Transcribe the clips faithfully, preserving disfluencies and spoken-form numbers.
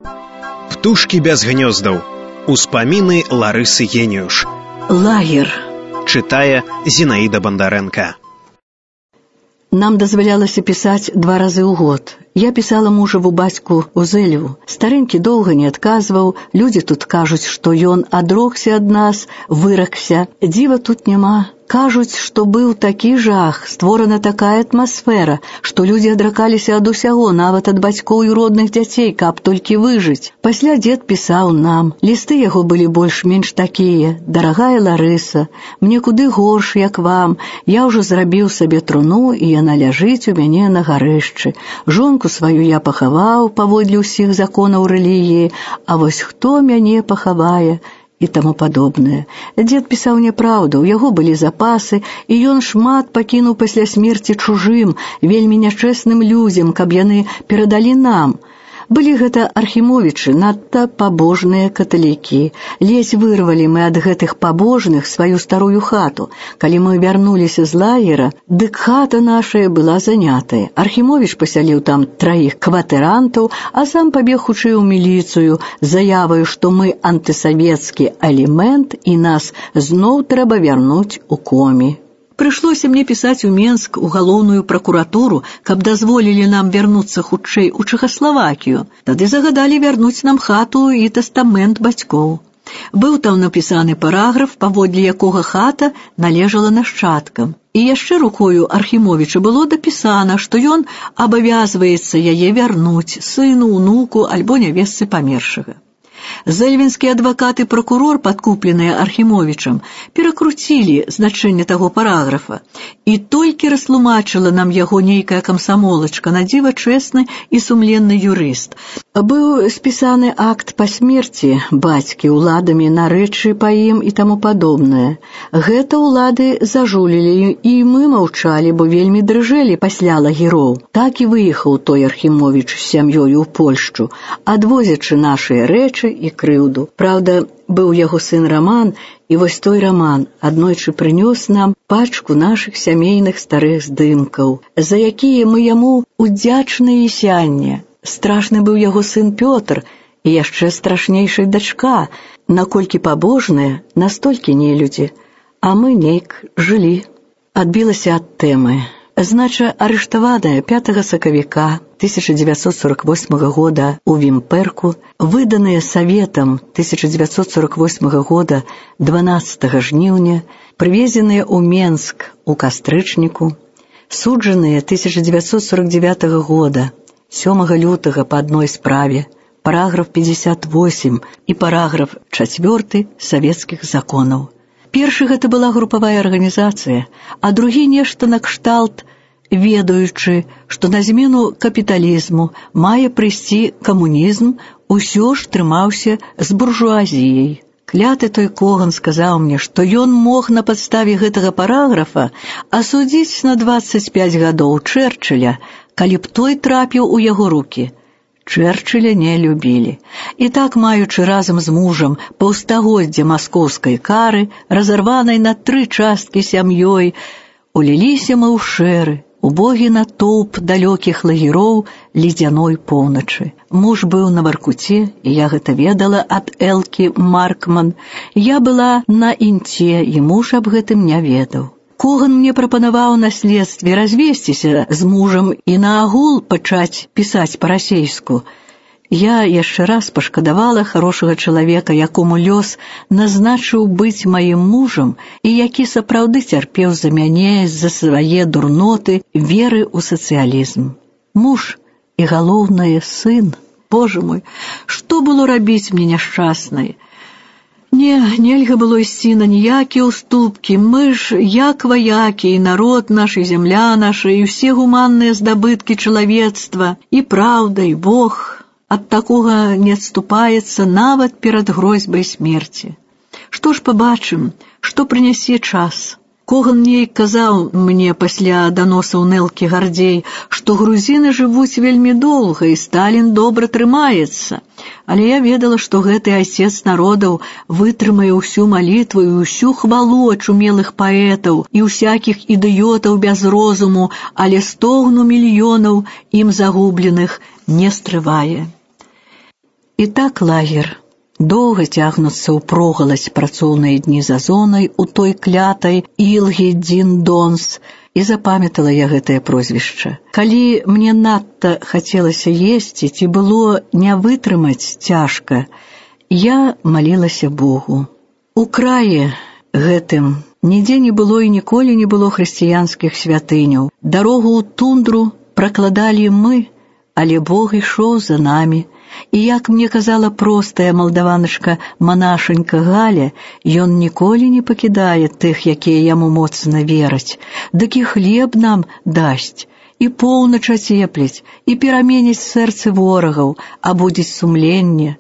Птушкі без гнёздаў. Успаміны Ларысы Геніюш. Лагер. Чытае Зінаіда Бандарэнка. Нам дазвалялася пісаць два разы ў год. Я пісала мужаву бацьку ў Зэльву. Старэнькі доўга не адказваў. Людзі тут кажуць, што ён адрокся ад нас, выракся. Дзіва тут няма. Кажуць, што быў такі жах, створана такая атмасфера, што людзі адракаліся ад усяго, нават ад бацькоў і родных дзяцей, каб толькі выжыць. Пасля дзед пісаў нам. Лісты яго былі больш-менш такія. Дарагая Ларыса, мне куды горш, як вам. Я ўжо зрабіў сабе труну, і яна ляжыць у мяне на гарышчы. Жонку сваю я пахаваў паводле ўсіх законаў рэлігіі, а вось хто мяне пахавае? І таму падобнае. Дзед пісаў няпраўду, у яго былі запасы, і ён шмат пакінуў пасля смерці чужым, вельмі нячэсным людзям, каб яны перадалі нам. Былі гэта архімовічы, надта пабожныя каталікі. Ледзь вырвалі мы ад гэтых пабожных сваю старую хату. Калі мы вярнуліся з лагера, дык хата нашая была занятая. Архімовіч пасяліў там траіх кватэрантаў, а сам пабег хутчэй у міліцыю з заяваю, што мы антысавецкі алімент і нас зноў трэба вярнуць у комі. Прыйшлося мне пісаць у Менск, у галоўную пракуратуру, каб дазволілі нам вярнуцца хутчэй у Чэхаславакію. Тады загадалі вярнуць нам хату і тастамент бацькоў. Быў там напісаны параграф, паводле якога хата належала нашчадкам. І яшчэ рукою Архімовіча было дапісана, што ён абавязваецца яе вярнуць сыну, унуку альбо нявестцы памершага. Зэльвінскі адвакат і пракурор, падкупленыя Архімовічам, перакруцілі значэнне таго параграфа, і толькі растлумачыла нам яго нейкая камсамолачка, на дзіва чэсны і сумленны юрыст. Быў спісаны акт па смерці бацькі уладамі на рэчы па ім і таму падобнае. Гэта ўлады зажулілі, і мы маўчалі, бо вельмі дрыжэлі пасля лагероў. Так і выехаў той Архімовіч з сям'ёю ў Польшчу, адвозячы нашыя рэчы і крыўду. Праўда, быў яго сын Раман, і вось той Раман аднойчы прынёс нам пачку нашых сямейных старых здымкаў, за якія мы яму удзячныя і сянне. Страшны быў яго сын Пётр, і яшчэ страшнейшая дачка, наколькі пабожныя, настолькі нелюдзі, а мы нейк жылі. Адбілася ад тэмы. Знача, арыштаваная пятага сакавіка тысяча дзевяцьсот сорок восьмага года у Вімперку, выданыя Саветам тысяча дзевяцьсот сорок восьмага года дванаццатага жніўня, прывезеныя ў Менск у кастрычніку, суджаныя тысяча дзевяцьсот сорок дзевятага года сёмага лютага па адной справе, параграф пятьдесят восемь і параграф чацвёрты савецкіх законаў. Першы гэта была групавая арганізацыя, а другі нешта накшталт, ведаючы, што на змену капіталізму мае прыйсці камунізм, усё ж трымаўся з буржуазіяй. Кляты той Коган сказаў мне, што ён мог на падставе гэтага параграфа асудзіць на дваццаць пяць гадоў Чэрчыля, калі б той трапіў у яго рукі. Чэрчыля не любілі. І так, маючы разам з мужам паўстагоддзя маскоўскай кары, разарванай на тры часткі сям'ёй, уліліся мы ў шэры, убогі натоўп далёкіх лагероў ледзяной поўначы. Муж быў на Варкуце, і я гэта ведала ад Элкі Маркман. Я была на Інце, і муж аб гэтым не ведаў. Коган мне прапанаваў на следстве развесціся з мужам і наагул пачаць пісаць па-расейску. Я яшчэ раз пашкадавала харошага чалавека, якому лёс назначыў быць маім мужам і які сапраўды цярпеў за мяне з-за свае дурноты веры ў сацыялізм. Муж і, галоўнае, сын. Боже мой, што было рабіць мне няшчаснай? Не, нельга было ісці на ніякія ўступкі. Мы ж, як ваякі, і народ наш, і зямля наша, і ўсе гуманныя здабыткі чалавецтва, і праўда, і Бог ад такога не адступаецца нават перад грозьбай смерці. Што ж пабачым, што прынясе час? Коган нейк казаў мне пасля даносаў Нэлкі Гардзей, што грузіны жывуць вельмі доўга, і Сталін добра трымаецца. Але я ведала, што гэты айцец народаў вытрымае ўсю малітву і ўсю хвалу ачумелых паэтаў і ўсякіх ідыётаў без розуму, але стогну мільёнаў ім загубленых не стрывае. І так лагер. Доўга цягнуцца ўпрогалась працоўныя дні за зонай у той клятай Ілгі-дзін-донс, і запамятала я гэтае прозвішча. Калі мне надта хацелася есці, ці было не вытрымаць цяжка, я малілася Богу. У краі гэтым нідзе не было і ніколі не было хрысціянскіх святыняў. Дарогу ў тундру пракладалі мы, але Бог ішоў за намі. І, як мне казала простая малдаваначка-манашенька Галя, ён ніколі не пакідае тых, якія яму моцна вераць. Дык і хлеб нам дасць, і поўнач ацепліць, і пераменіць сэрцы ворагаў, а будзець сумленне.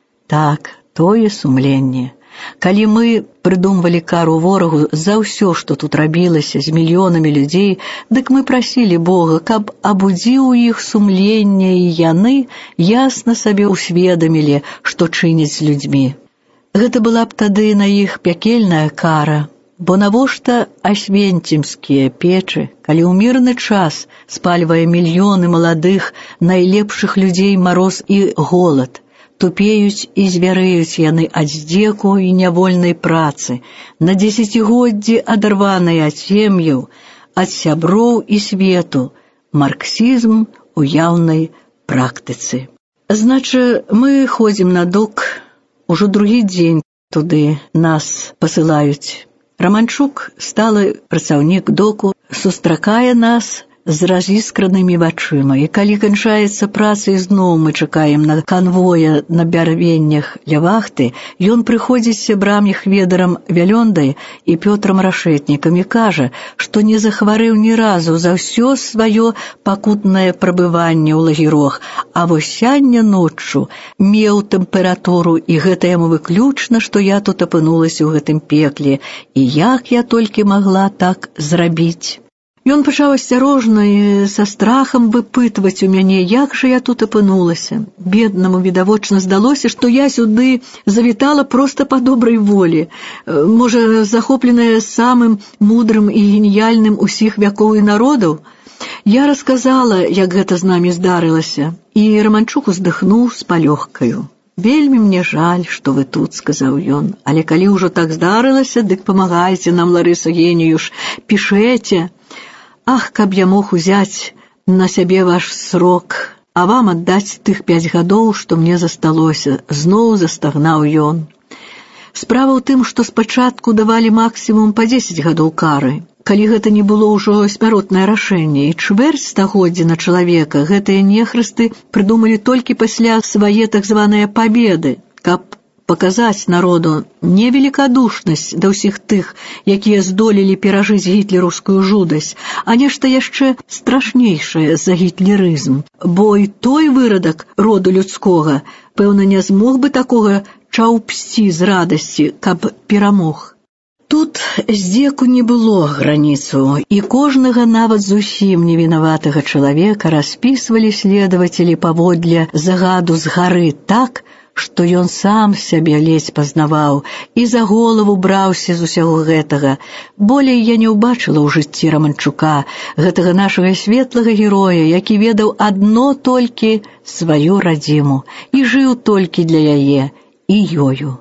Так, тое сумленне. Калі мы прыдумвалі кару ворагу за ўсё, што тут рабілася з мільёнамі людзей, дык мы прасілі Бога, каб абудзіў іх сумленне, і яны ясна сабе ўсведамілі, што чыняць з людзьмі. Гэта была б тады на іх пякельная кара, бо навошта асвенцімскія печы, калі ў мірны час спальвае мільёны маладых, найлепшых людзей мароз і голад. Тупеюць і звярэюць яны ад здзеку і нявольнай працы, на дзесяцігоддзі адарваныя ад сем'яў, ад сяброў і свету, марксізм у яўнай практыцы. Значы, мы ходзім на док, ужо другі дзень туды нас пасылаюць. Раманчук, сталы працаўнік доку, сустракае нас з разіскранымі вачыма, і калі канчаецца праца і зноў мы чакаем на канвоя на бярвеннях ля вахты, ён прыходзіць сябрам іх ведарам Вялёндай і Пётрам Рашэтнікам і кажа, што не захварэў ні разу за ўсё сваё пакутнае прабыванне ў лагерох, а вось сяння ноччу меў тэмпературу, і гэта яму выключна, што я тут апынулася ў гэтым пекле, і як я толькі магла так зрабіць. Ён пачаў асцярожна і са страхам выпытваць у мяне, як жа я тут апынулася. Беднаму відавочна здалося, што я сюды завітала проста па добрай волі, можа, захопленая самым мудрым і геніяльным усіх вякоў і народаў. Я расказала, як гэта з намі здарылася, і Раманчук уздыхнуў з палёгкаю. «Вельмі мне жаль, што вы тут», — сказаў ён, «але калі ўжо так здарылася, дык памагайце нам, Ларыса Геніюш, пішэце. Ах, каб я мог узяць на сябе ваш срок, а вам аддаць тых пяць гадоў, што мне засталося», — зноў застагнаў ён. Справа ў тым, што спачатку давалі максімум па дзесяць гадоў кары. Калі гэта не было ўжо смяротнае рашэнне, і чвэрць стагоддзя на чалавека, гэтыя нехрысты прыдумалі толькі пасля свае так званыя пабеды, каб паказаць народу не великадушнасць да ўсіх тых, якія здолелі перажыць гітлераўскую жудасць, а нешта яшчэ страшнейшае за гітлерызм. Бо і той вырадак роду людскога, пэўна, не змог бы такога чаўпсці з радасці, каб перамог. Тут здзеку не было граніцу, і кожнага нават зусім невінаватага чалавека распісвалі следавацелі паводле загаду з гары так, што ён сам сябе ледзь пазнаваў і за голову браўся з усяго гэтага. Болей я не ўбачыла ў жыцці Раманчука, гэтага нашага светлага героя, які ведаў адно толькі сваю радзіму і жыў толькі для яе і ёю.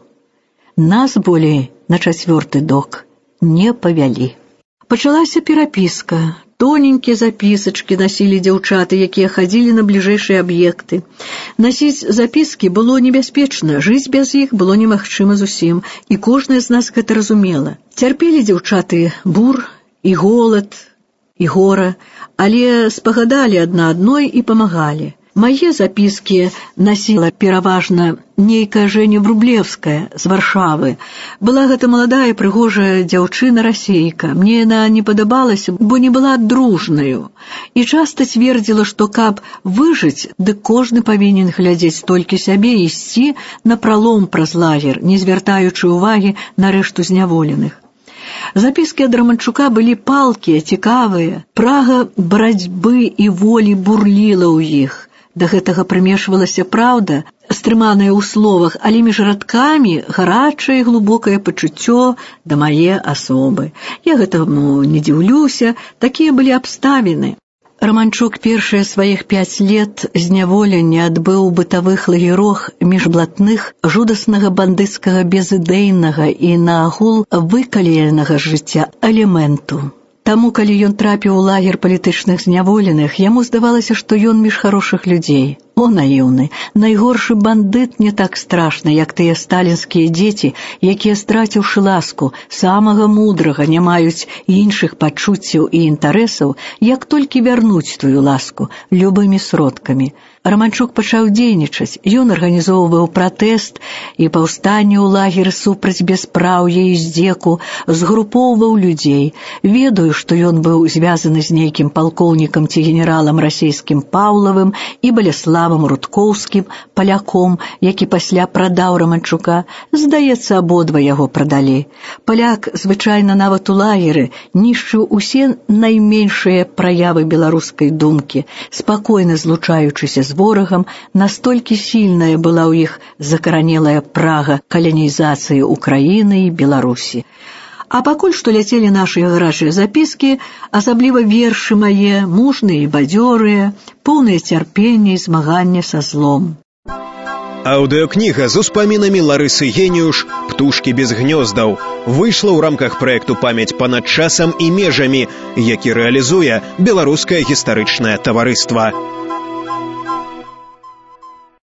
Нас болей на чацвёрты док не павялі. Пачалася перапіска. Тоненькія запісачкі насілі дзяўчаты, якія хадзілі на бліжэйшыя аб'екты. Насіць запіскі было небяспечна, жыць без іх было немагчыма зусім, і кожная з нас гэта разумела. Цярпелі дзяўчаты бур і голад, і гора, але спагадалі адна адной і памагалі. Мае запіскі насіла пераважна нейкая Жэня Врублевская з Варшавы. Была гэта маладая прыгожая дзяўчына-расейка. Мне яна не падабалася, бо не была дружнаю. І часта цвердзіла, што каб выжыць, дык кожны павінен глядзець толькі сябе і ісці напралом праз лагер, не звяртаючы ўвагі на рэшту зняволеных. Запіскі ад Раманчука былі палкія, цікавыя. Прага барацьбы і волі бурліла ў іх. Да гэтага прымешвалася праўда, стрыманая ў словах, але між радкамі гарачае і глыбокае пачуццё да мае асобы. Я гэтаму не дзіўлюся, такія былі абставіны. Романчук першыя сваіх пяць лет зняволення адбыў у бытавых лагерах міжблатных жудаснага бандыцкага безыдэйнага і наагул выкаленага жыцця элементу. Таму, калі ён трапіў у лагер палітычных зняволеных, яму здавалася, што ён між хорошых людзей. О, наіўны, найгоршы бандыт не так страшны, як тыя сталінскія дзеці, якія, страціўшы ласку, самага мудрага, не маюць іншых пачуццяў і інтарэсаў, як толькі вярнуць тую ласку любымі сродкамі. Романчук пачаў дзейнічаць. Ён арганізоўваў пратэст і паўстанне ў лагеры супраць бяспраўя і здзеку, згрупоўваў людзей. Ведаю, што ён быў звязаны з нейкім палкоўнікам ці генералам расейскім Паўлавым і Баляславам Рудкоўскім, паляком, які пасля прадаў Романчука. Здаецца, абодва яго прадалі. Паляк, звычайна нават у лагеры, нішчыў усе найменшыя праявы беларускай думкі, спакойна злучаючыся з ворагам, настолькі сільная была ў іх закаранелая прага каланізацыі Украіны і Беларусі. А пакуль што ляцелі нашыя гарачыя запіскі, асабліва вершы мае, мужныя і бадзёрыя, поўныя цярпення і змагання са злом. Аўдыёкніга з успамінамі Ларысы Геніюш «Птушкі без гнёздаў» выйшла ў рамках праекту «Памяць панад часам і межамі», які рэалізуе Беларускае гістарычнае таварыства.